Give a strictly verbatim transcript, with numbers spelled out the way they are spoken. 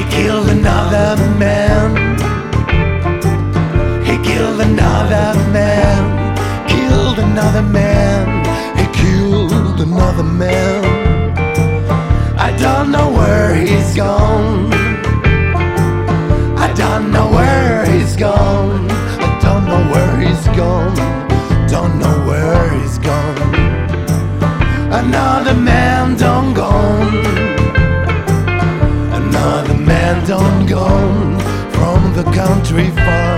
killed another man. He killed another man. Killed another man. He killed another man. I don't know where he's gone. I don't know where he's gone. I don't know where he's gone. Don't know where he's gone. Another man done gone. Another man done gone from the country far.